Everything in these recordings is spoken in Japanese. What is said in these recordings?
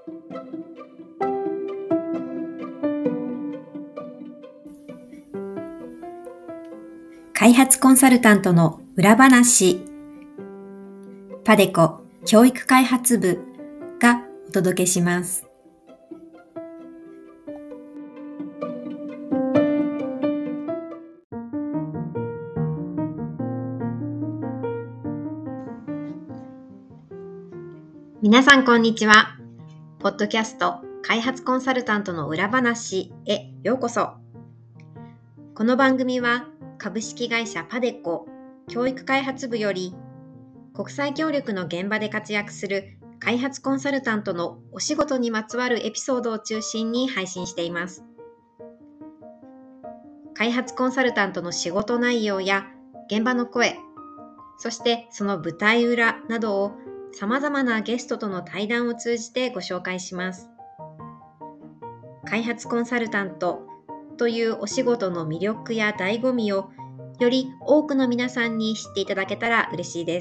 開発コンサルタントの裏話、パデコ教育開発部がお届けします。皆さんこんにちは。ポッドキャスト開発コンサルタントの裏話へようこそ。この番組は株式会社パデコ教育開発部より国際協力の現場で活躍する開発コンサルタントのお仕事にまつわるエピソードを中心に配信しています。開発コンサルタントの仕事内容や現場の声、そしてその舞台裏などを様々なゲストとの対談を通じてご紹介します。開発コンサルタントというお仕事の魅力や醍醐味をより多くの皆さんに知っていただけたら嬉しいです。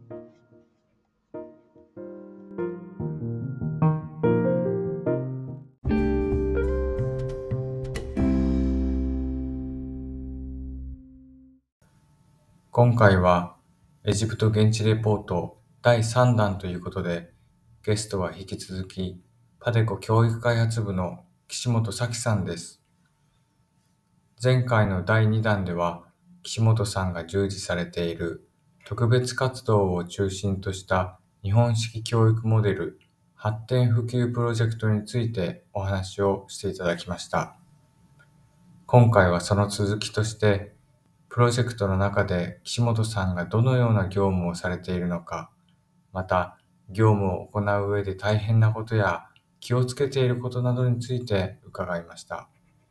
今回はエジプト現地レポート第3弾ということで、ゲストは引き続きパデコ教育開発部の岸本咲さんです。前回の第2弾では、岸本さんが従事されている特別活動を中心とした日本式教育モデル発展普及プロジェクトについてお話をしていただきました。今回はその続きとして、プロジェクトの中で岸本さんがどのような業務をされているのか、また業務を行う上で大変なことや気をつけていることなどについて伺いました。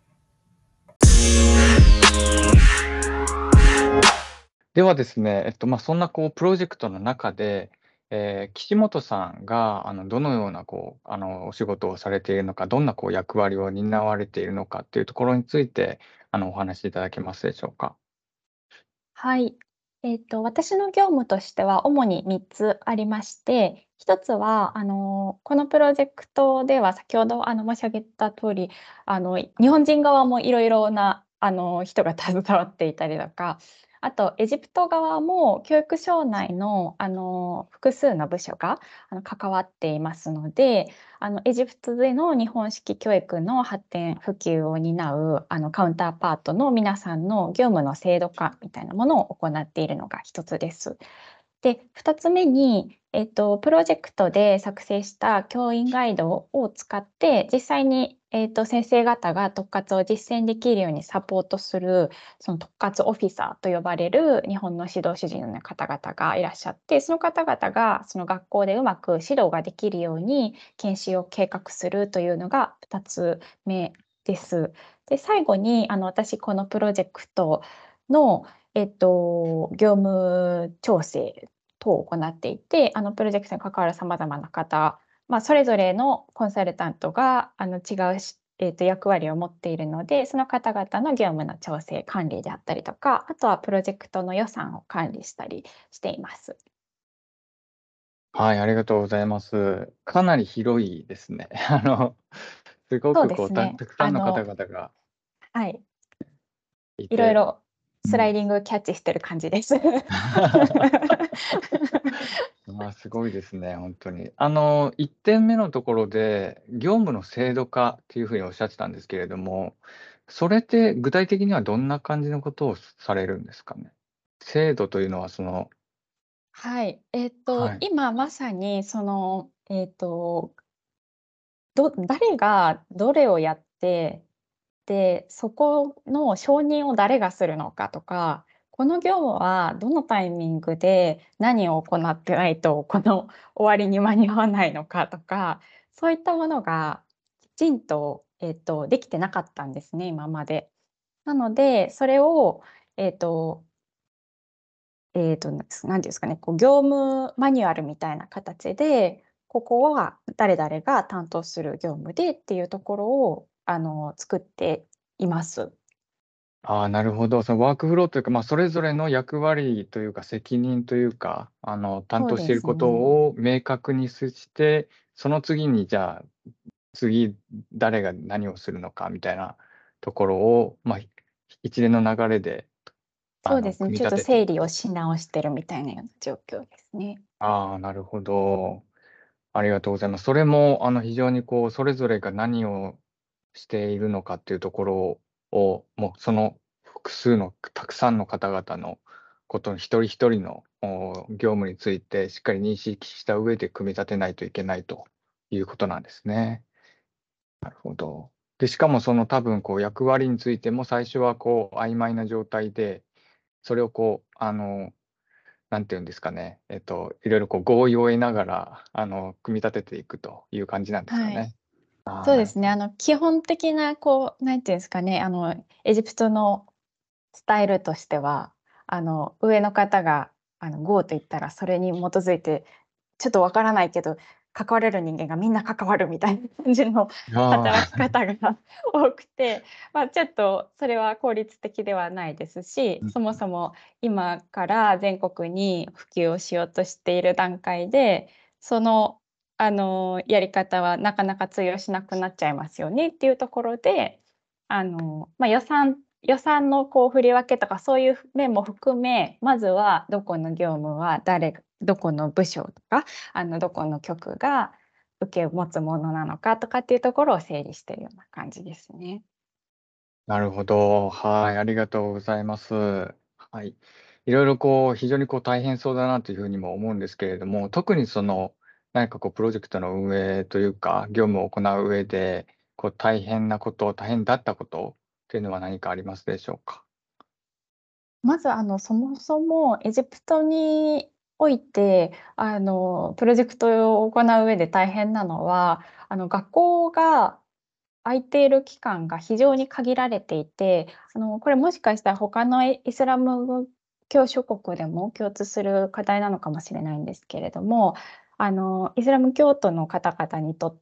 ではですね、そんなプロジェクトの中で、岸本さんがどのようなお仕事をされているのか、どんな役割を担われているのかっていうところについてお話しいただけますでしょうか。 はい。私の業務としては主に3つありまして、1つは、このプロジェクトでは先ほど申し上げた通り、日本人側もいろいろな人が携わっていたりとか、あとエジプト側も教育省内の複数の部署が関わっていますので、エジプトでの日本式教育の発展普及を担うカウンターパートの皆さんの業務の制度化みたいなものを行っているのが一つです。で、2つ目に、プロジェクトで作成した教員ガイドを使って、実際に、先生方が特活を実践できるようにサポートする、その特活オフィサーと呼ばれる日本の指導主人の方々がいらっしゃって、その方々がその学校でうまく指導ができるように研修を計画するというのが2つ目です。で、最後に私このプロジェクトの、業務調整等を行っていて、プロジェクトに関わる様々な方、それぞれのコンサルタントが違う役割を持っているので、その方々の業務の調整、管理であったりとか、あとはプロジェクトの予算を管理したりしています。 はい、ありがとうございます。かなり広いですね。すごそうくですね。 たくさんの方々がはい。 いて、 いろいろスライディングキャッチしてる感じです。 すごいですね、本当に。1点目のところで、業務の制度化っていうふうにおっしゃってたんですけれども、それって具体的にはどんな感じのことをされるんですかね？制度というのははい。 はい。 今まさに誰がどれをやって、で、そこの承認を誰がするのかとか、この業務はどのタイミングで何を行ってないと、この終わりに間に合わないのかとか、そういったものがきちんと、できてなかったんですね、今まで。なので、それを、えっとなんていうんですかね、業務マニュアルみたいな形で、ここは誰々が担当する業務でっていうところを、作っています。 なるほど。そのワークフローというか、それぞれの役割というか、責任というか、担そうで当していることすね。 を明確にして、その次に、じゃあ、次、誰が何をするのかみたいなところを、一連の流れで、 そうですね。 組みちょっと立てていくと。 整理をし直してるみたいなような状況ですね。 なるほど。ありがとうございます。それも、非常にそれぞれが何をしているのかっていうところを、もうその複数のたくさんの方々のことの一人一人の業務についてしっかり認識した上で組み立てないといけないということなんですね。なるほど。で、しかもその多分役割についても最初は曖昧な状態で、それをなんていうんですかね、いろいろ合意を得ながら、組み立てていくという感じなんですかはい。 ね。 そうですね。 なるほど。 基本的な、なんていうんですかね、エジプトのスタイルとしては、上の方が、GO と言ったら、それに基づいて、ちょっとわからないけど、関われる人間がみんな関わるみたいな感じの働きああ、 方が多くて、ちょっとそれは効率的ではないですし、 うん、 そもそも今から全国に普及をしようとしている段階で、その、やり方はなかなか通用しなくなっちゃいますよねっていうところで、予算の振り分けとかそういう面も含め、まずはどこの業務はどこの部署とかどこの局が受け持つものなのかとかっていうところを整理してるような感じですね。 なるほど。はい、ありがとうございます。はい。いろいろ非常に大変そうだなというふうにも思うんですけれども、特に何かプロジェクトの運営というか、業務を行う上で、大変なこと、大変だったことっていうのは何かありますでしょうか？ まずそもそもエジプトにおいてプロジェクトを行う上で大変なのは学校が空いている期間が非常に限られていて、これもしかしたら他のイスラム教諸国でも共通する課題なのかもしれないんですけれども、イスラム教徒の方々にとって、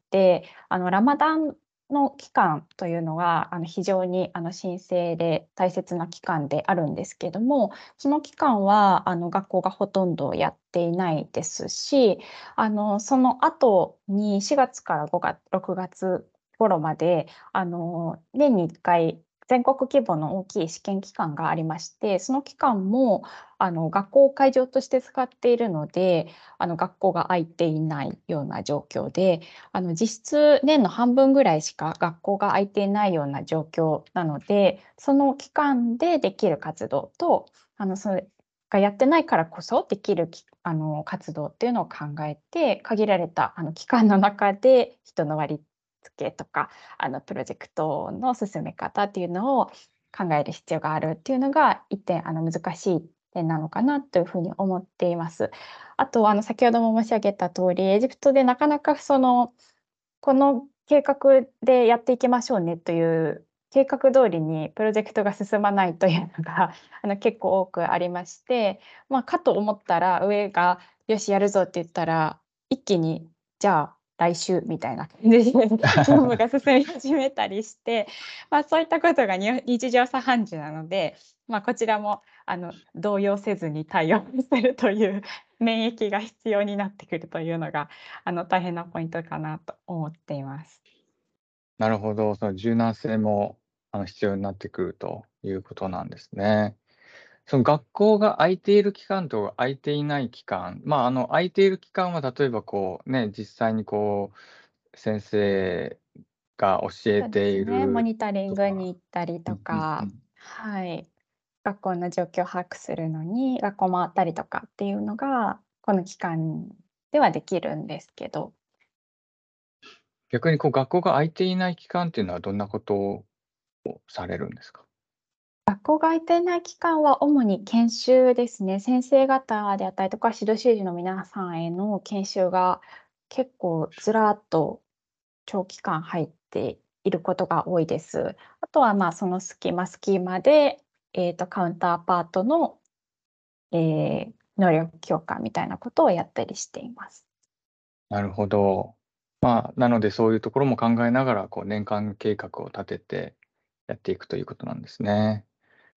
ラマダンの期間というのは非常に神聖で大切な期間であるんですけれども、その期間は学校がほとんどやっていないですし、その後に4月から5月、6月頃まで年に1回全国規模の大きい試験期間がありまして、その期間も学校を会場として使っているので、学校が空いていないような状況で、実質年の半分ぐらいしか学校が空いていないような状況なので、その期間でできる活動とそれがやってないからこそできる活動っていうのを考えて、限られた期間の中で人の割り付けとかプロジェクトの進め方っていうのを考える必要があるっていうのが一点難しい点なのかなというふうに思っています。あと先ほども申し上げた通り、エジプトでなかなかこの計画でやっていきましょうねという計画通りにプロジェクトが進まないというのが結構多くありまして、かと思ったら上がよしやるぞって言ったら一気にじゃあ来週みたいな感じで業務が進み始めたりして、そういったことが日常茶飯事なので、こちらも動揺せずに対応するという免疫が必要になってくるというのが大変なポイントかなと思っています。 なるほど、その柔軟性も必要になってくるということなんですね。その学校が空いている期間と空いていない期間、空いている期間は例えば実際に先生が教えそうでていすね、モるニタリングにとか。 行ったりとうんうんうか、 ん。 はい、学校の状況を把握するのに学校回ったりとかっていうのがこの期間ではできるんですけど、 逆に学校が空いていない期間っていうのはどんなことをされるんですか？ 学校が空いていない期間は主に研修ですね。先生方であったりとか、指導主事の皆さんへの研修が結構ずらっと長期間入っていることが多いです。あとはその隙間で、カウンターパートの、能力強化みたいなことをやったりしています。 なるほど。なのでそういうところも考えながら、年間計画を立ててやっていくということなんですね。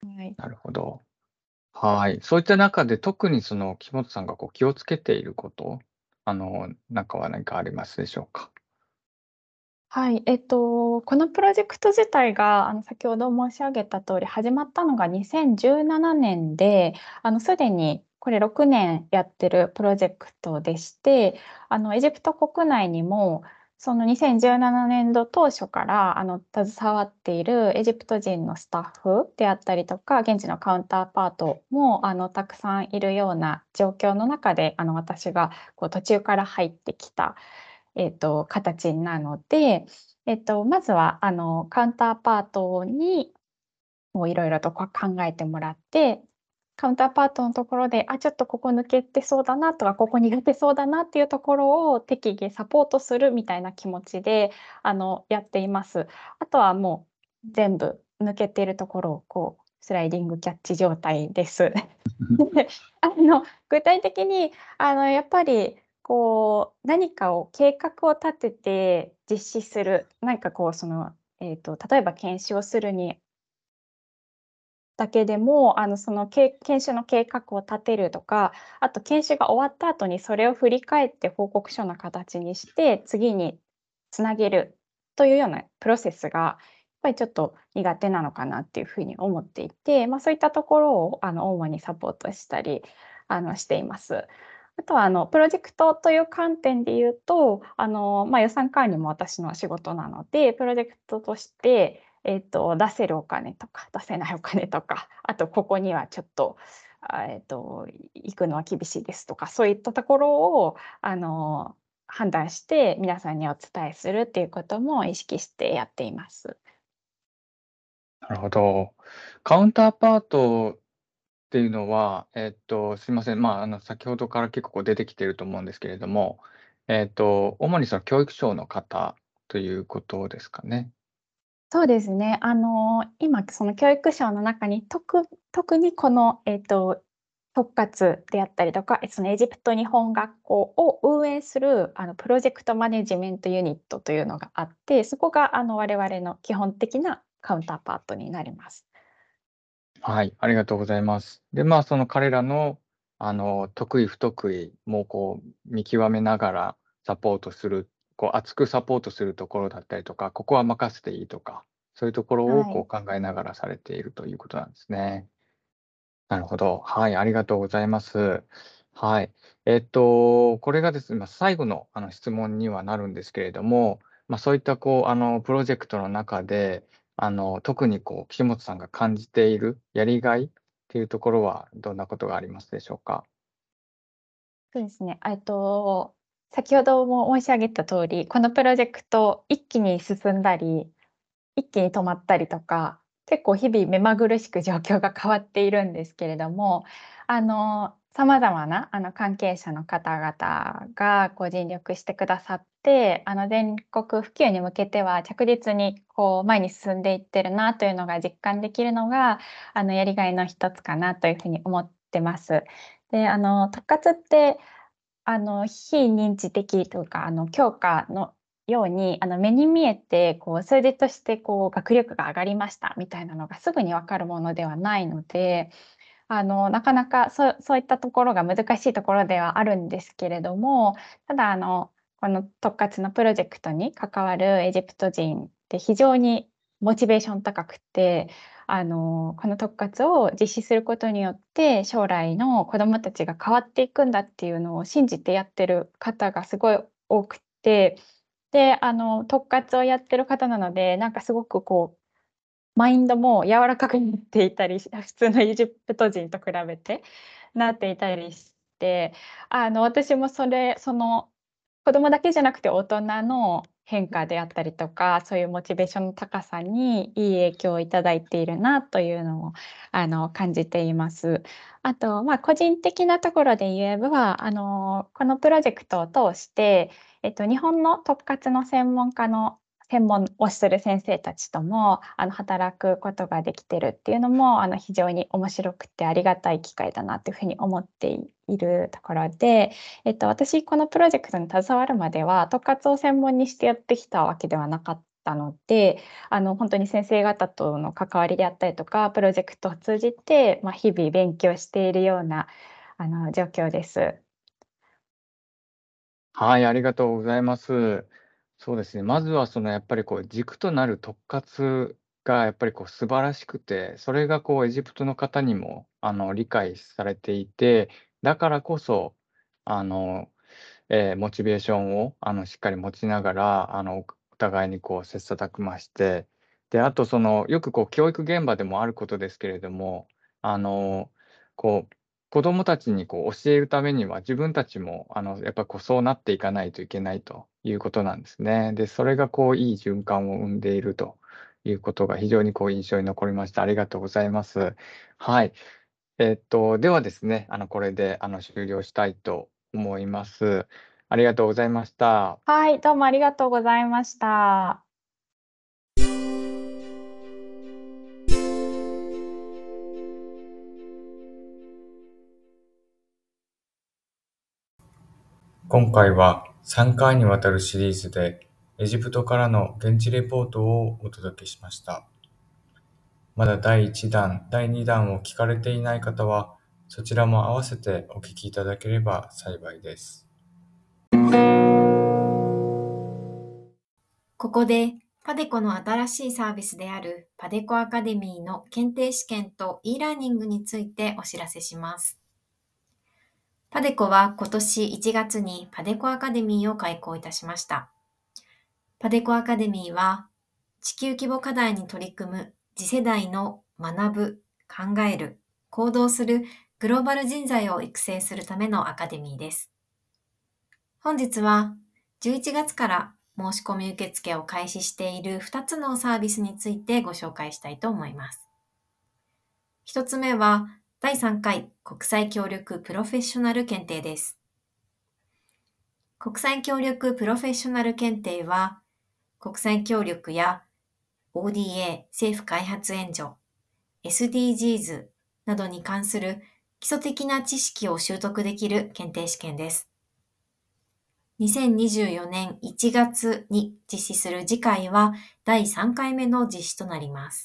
はい。 なるほど。はい。そういった中で特にその木本さんがこう気をつけていること、なんかは何かありますでしょうか？ はい、このプロジェクト自体が、先ほど申し上げた通り、始まったのが2017年で、すでにこれ6年やってるプロジェクトでして、エジプト国内にも、その2017年度当初から、携わっているエジプト人のスタッフであったりとか、現地のカウンターパートも、たくさんいるような状況の中で、私がこう途中から入ってきた形なので、まずはカウンターパートにもういろいろと考えてもらって、カウンターパートのところで、ちょっとここ抜けてそうだなとか、ここ苦手そうだなっていうところを適宜サポートするみたいな気持ちで、やっています。あとはもう全部抜けているところをこうスライディングキャッチ状態です。で、具体的にやっぱりこう何かを計画を立てて実施する、なんかこう例えば研修をするにだけでも、その研修の計画を立てるとか、あと研修が終わった後にそれを振り返って報告書の形にして、次につなげるというようなプロセスが、やっぱりちょっと苦手なのかなっていうふうに思っていて、そういったところを主にサポートしたりしています。あとはプロジェクトという観点で言うと、予算管理も私の仕事なので、プロジェクトとして出せるお金とか、出せないお金とか、あとここにはちょっと、行くのは厳しいですとか、そういったところを、判断して皆さんにお伝えするっていうことも意識してやっています。 なるほど。カウンターパートっていうのは、すいません、先ほどから結構こう出てきてると思うんですけれども、主にその教育省の方ということですかね？ そうですね。今その教育省の中に、特にこの、特活であったりとか、そのエジプト日本学校を運営する、プロジェクトマネジメントユニットというのがあって、そこが我々の基本的なカウンターパートになります。 はい、ありがとうございます。で、その彼らの、得意不得意もこう見極めながらサポートする、こう厚くサポートするところだったりとか、ここは任せていいとか、そういうところをはい。 こう考えながらされているということなんですね。なるほど。はい、ありがとうございます。はい。これがですね、最後の質問にはなるんですけれども、そういったこう、プロジェクトの中で、特にこう、岸本さんが感じているやりがいっていうところはどんなことがありますでしょうか？ そうですね。先ほども申し上げた通り、このプロジェクト一気に進んだり一気に止まったりとか、結構日々目まぐるしく状況が変わっているんですけれども、様々な関係者の方々がこう尽力してくださって、全国普及に向けては着実にこう前に進んでいってるなというのが実感できるのが、やりがいの一つかなというふうに思ってます。で、特活って非認知的というか、教科のように、目に見えて、こう、数字としてこう、学力が上がりましたみたいなのがすぐに分かるものではないので、なかなかそういったところが難しいところではあるんですけれども、ただこの特活のプロジェクトに関わるエジプト人って非常にモチベーション高くて、この特活を実施することによって、将来の子どもたちが変わっていくんだっていうのを信じてやってる方がすごい多くて、で、特活をやってる方なので、なんかすごくこうマインドも柔らかくなっていたり普通のエジプト人と比べてなっていたりして、私もその子供だけじゃなくて大人の変化であったりとか、そういうモチベーションの高さにいい影響をいただいているなというのを、感じています。あと、個人的なところで言えば、このプロジェクトを通して、日本の特活の専門をする先生たちとも、働くことができてるっていうのも、非常に面白くてありがたい機会だなというふうに思っているところで、私このプロジェクトに携わるまでは、特活を専門にしてやってきたわけではなかったので、本当に先生方との関わりであったりとか、プロジェクトを通じて、日々勉強しているような、状況です。 はい、ありがとうございます。そうですね、まずはやっぱり軸となる特活がやっぱり素晴らしくて、それがエジプトの方にも理解されていて、だからこそ、あの、モチベーションをしっかり持ちながら、お互いに切磋琢磨して、で、あとよく教育現場でもあることですけれども、あの、こう子どもたちに教えるためには、自分たちもやっぱそうなっていかないといけないということなんですね。で、それがいい循環を生んでいるということが非常に印象に残りました。ありがとうございます。はい。ではですね、これで終了したいと思います。ありがとうございました。 はい、どうもありがとうございました。 今回は3回にわたるシリーズでエジプトからの現地レポートをお届けしました。まだ第1弾、第2弾を聞かれていない方は、そちらも合わせてお聞きいただければ幸いです。 ここでパデコの新しいサービスであるパデコアカデミーの検定試験と e-ラーニングについてお知らせします。パデコは今年1月にパデコアカデミーを開講いたしました。パデコアカデミーは地球規模課題に取り組む次世代の学ぶ、考える、行動するグローバル人材を育成するためのアカデミーです。本日は11月から申し込み受付を開始している2つのサービスについてご紹介したいと思います。1つ目は第3回国際協力プロフェッショナル検定です。国際協力プロフェッショナル検定は国際協力や ODA 政府開発援助、SDGs などに関する基礎的な知識を習得できる検定試験です。2024年1月に実施する次回は第3回目の実施となります。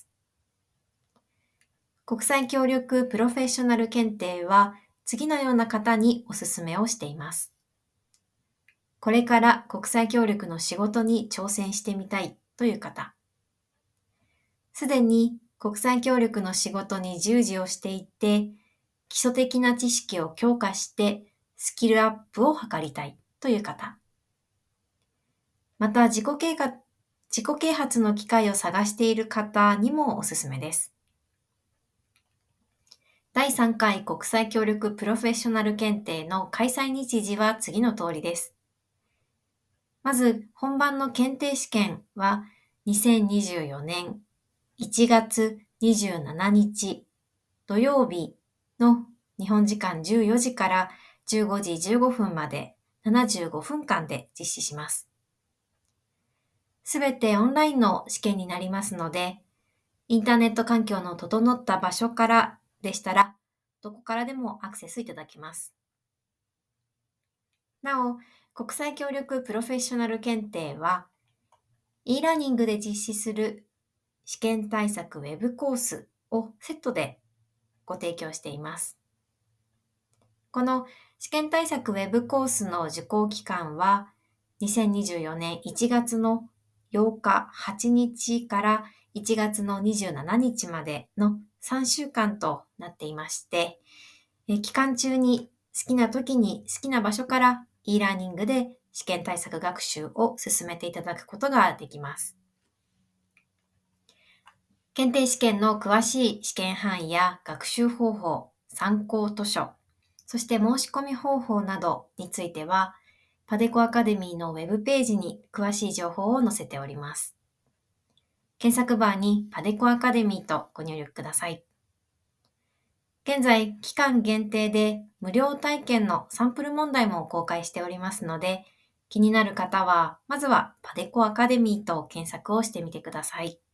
国際協力プロフェッショナル検定は次のような方にお勧めをしています。これから国際協力の仕事に挑戦してみたいという方。すでに国際協力の仕事に従事をしていて、基礎的な知識を強化してスキルアップを図りたいという方。また自己啓発の機会を探している方にもおすすめです。第3回国際協力プロフェッショナル検定の開催日時は次の通りです。まず本番の検定試験は2024年1月27日土曜日の日本時間14時から15時15分まで75分間で実施します。すべてオンラインの試験になりますので、インターネット環境の整った場所からでしたら、どこからでもアクセスいただけます。なお、国際協力プロフェッショナル検定は、e ラーニングで実施する試験対策ウェブコースをセットでご提供しています。この試験対策ウェブコースの受講期間は、2024年1月の8日、8日から1月の27日までの3週間となっていまして、期間中に好きな時に好きな場所から e ラーニングで試験対策学習を進めていただくことができます。検定試験の詳しい試験範囲や学習方法、参考図書、そして申し込み方法などについては、パデコアカデミーのウェブページに詳しい情報を載せております。検索バーにパデコアカデミーとご入力ください。現在、期間限定で無料体験のサンプル問題も公開しておりますので、気になる方は、まずはパデコアカデミーと検索をしてみてください。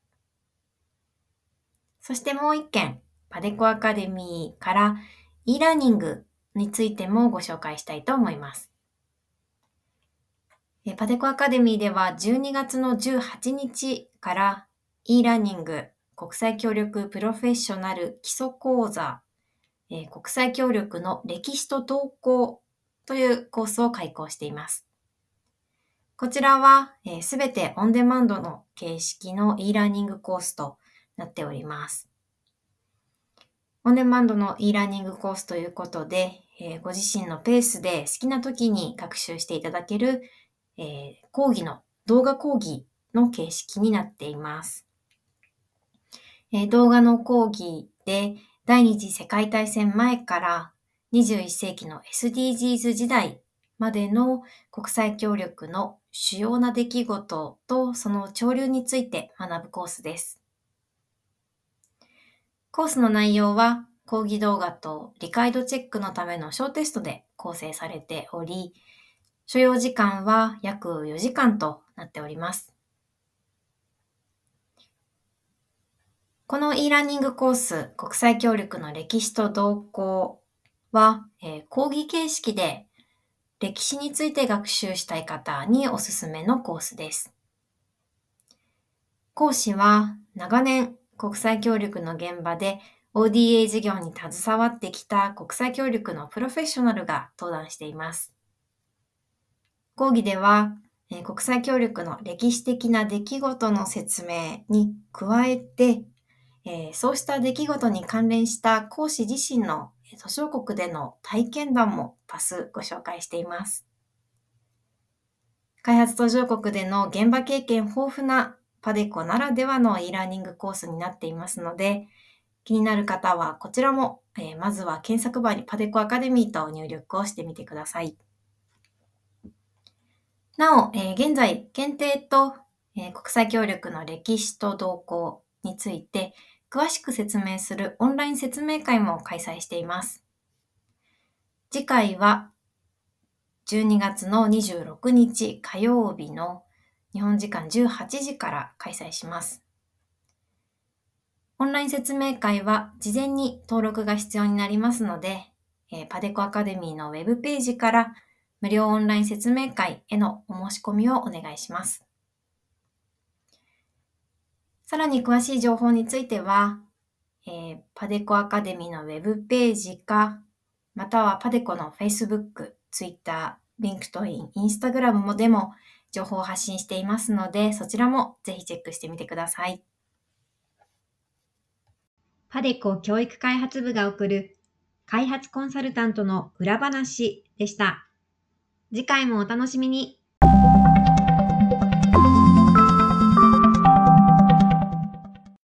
そしてもう一件、パデコアカデミーから e ラーニングについてもご紹介したいと思います。 パデコアカデミーでは12月の18日から e ラーニング国際協力プロフェッショナル基礎講座、国際協力の歴史と動向というコースを開講しています。こちらはすべてオンデマンドの形式の e ラーニングコースとなっております。オンデマンドの e ラーニングコースということで、ご自身のペースで好きな時に学習していただける、動画講義の形式になっています。動画の講義で第二次世界大戦前から21世紀の SDGs 時代までの国際協力の主要な出来事とその潮流について学ぶコースです。コースの内容は講義動画と理解度チェックのための小テストで構成されており、所要時間は約4時間となっております。この e ラーニングコース、国際協力の歴史と動向は、講義形式で歴史について学習したい方におすすめのコースです。講師は長年国際協力の現場で ODA 事業に携わってきた国際協力のプロフェッショナルが登壇しています。講義では、国際協力の歴史的な出来事の説明に加えて、そうした出来事に関連した講師自身の途上国での体験談も多数ご紹介しています。開発途上国での現場経験豊富なパデコならではの e ラーニングコースになっていますので、気になる方はこちらも、まずは検索バーにパデコアカデミーと入力をしてみてください。なお、現在、検定と、国際協力の歴史と動向について詳しく説明するオンライン説明会も開催しています。次回は12月の26日火曜日の日本時間18時から開催します。オンライン説明会は事前に登録が必要になりますので、パデコアカデミーのウェブページから無料オンライン説明会へのお申し込みをお願いします。さらに詳しい情報については、パデコアカデミーのウェブページか、またはパデコの Facebook、Twitter、LinkedIn、Instagram でも情報を発信していますので、そちらもぜひチェックしてみてください。パデコ教育開発部が送る開発コンサルタントの裏話でした。次回もお楽しみに。